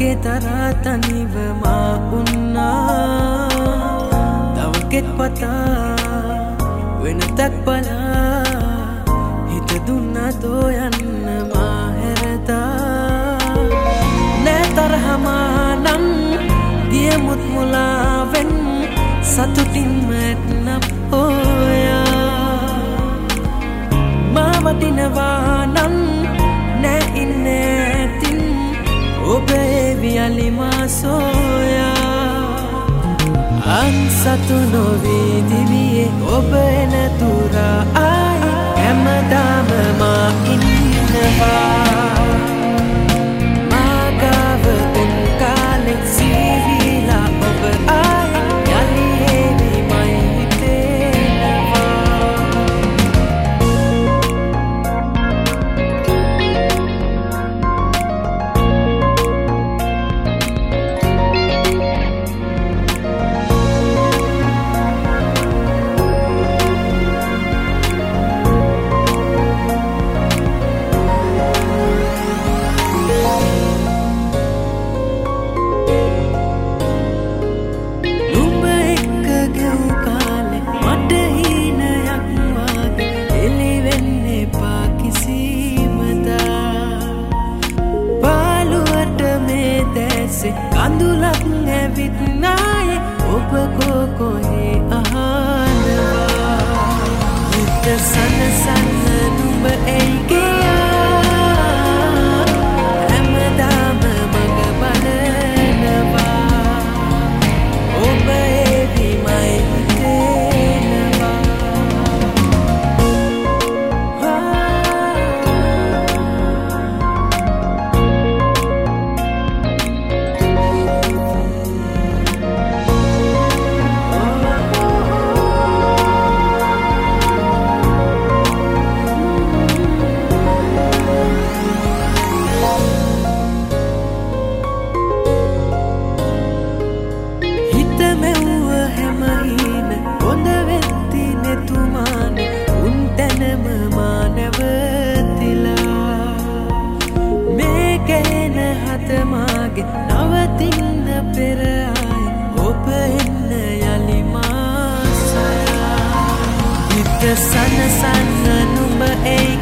තරා තනිව මා උන්නා තවකෙත් පතා වෙනතක් බලා හිත දුන්නා තෝ යන්න මා හැරතා නෑ තරහමා නම් ගියමුත් මුලාවෙන් සතුටින් මැට්නප් හෝයා මා වටිනවා නම් නෑ ඉන්නේ ඇතින් ඔබේ වියලිමා සෝයා අන්සතු නොවී දිවියේ ඔබ එන තුරා ආයි හැමදාම මා ඉන්නවා මාගව උන් කාලෙක් සීවිලා ඔබ ආයි යලි හේවි මයි හිතෙනවා කඳුලක් ඇවිත් නායේ ඔබ කොහේ අහනවා හිත සනසන්න නුඹ එයි ගියා හැමදාම මග බලනවා ඔබ එවි මයි හිතෙනවා නවතින්න පෙර ආයි ඔබ එන්න යලි මාසයා හිත සනසන්න නුඹ එයි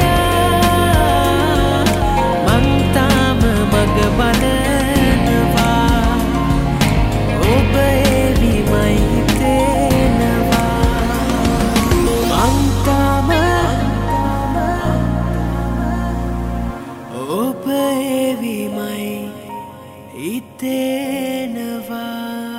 ගියා මං තාම මග බලනවා ඔබ එවි මයි හිතෙනවා මං තාම ඔබ එවි මයි iteනවා